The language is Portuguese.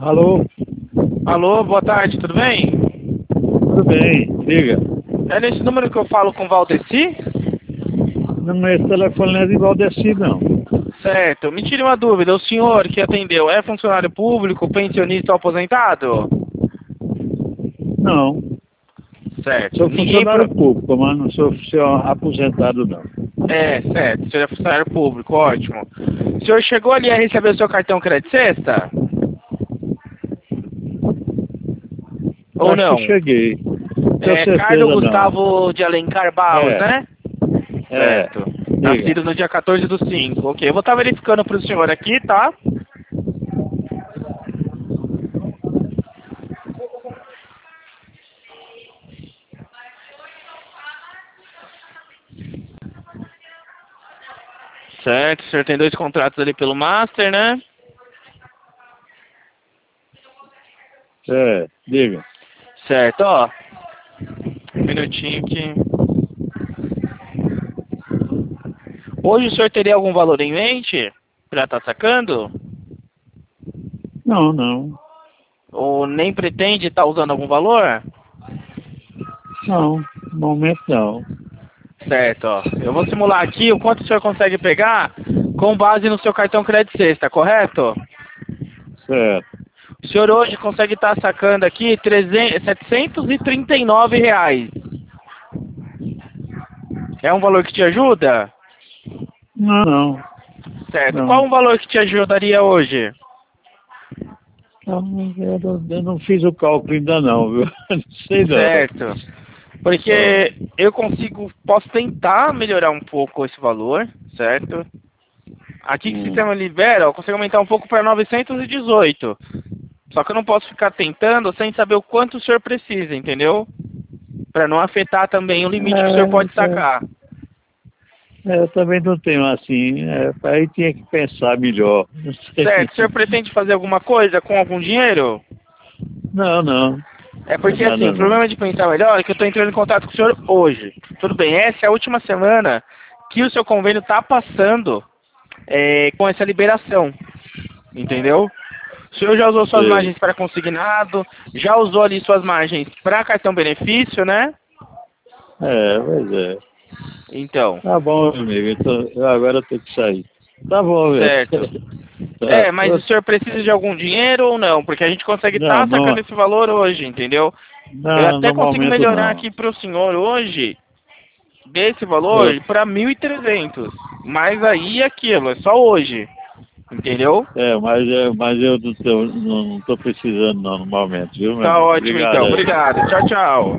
Alô, Alô, boa tarde, tudo bem? tudo bem? Diga. É nesse número que eu falo com o Valdeci? Não, esse telefone não é de Valdeci, não. Certo, me tire uma dúvida, o senhor que atendeu é funcionário público, pensionista ou aposentado? Não, Certo, sou ninguém... funcionário público, mas não sou oficial aposentado, não. É, certo, o senhor é funcionário público, ótimo. O senhor chegou ali a receber o seu cartão crédito sexta? Ou Acho que não? cheguei. Tenho É Carlos certeza, não. Gustavo de Alencar Barros, É, né? é. Certo. Diga. Nascido no dia 14/5. Ok, eu vou estar verificando para o senhor aqui, tá? Certo, o senhor tem 2 contratos ali pelo Master, né? É, diga. Certo, ó. Um minutinho aqui. Hoje o senhor teria algum valor em mente para estar sacando? Não, não. Ou nem pretende estar usando algum valor? Não, no momento não. Certo, ó. Eu vou simular aqui o quanto o senhor consegue pegar com base no seu cartão crédito sexta, correto? Certo. O senhor hoje consegue estar sacando aqui R$ 739. É um valor que te ajuda? Não, não. Certo. Qual Não. um valor que te ajudaria hoje? Eu não fiz o cálculo ainda não, viu? Não sei não. Certo. Ó, Porque eu posso tentar melhorar um pouco esse valor, certo? Aqui que o hum. sistema libera, eu consigo aumentar um pouco para 918. Só que eu não posso ficar tentando sem saber o quanto o senhor precisa, entendeu? Para não afetar também o limite que o senhor pode sacar. Eu também não tenho assim, aí tinha que pensar melhor. Não sei. Certo. O senhor pretende fazer alguma coisa com algum dinheiro? Não, não. É Não é porque assim, nada o não. problema de pensar melhor é que eu estou entrando em contato com o senhor hoje. Tudo bem, essa é a última semana que o seu convênio está passando com essa liberação, entendeu? O senhor já usou suas Sei. margens para consignado, já usou ali suas margens para cartão benefício, né? Pois é. Então, Tá bom, meu amigo. Eu agora tenho que sair. Tá bom, velho. certo. Tá. Mas o senhor precisa de algum dinheiro ou não? Porque a gente consegue Não, estar sacando não, esse valor hoje, entendeu? Eu não, até no consigo momento melhorar não. aqui para o senhor hoje desse Eu, valor para 1.300. Mas aí é aquilo, é só hoje, entendeu? mas eu não tô precisando não no momento, viu, meu Tá amigo? ótimo Obrigado então. aí. Obrigado. Tchau, tchau.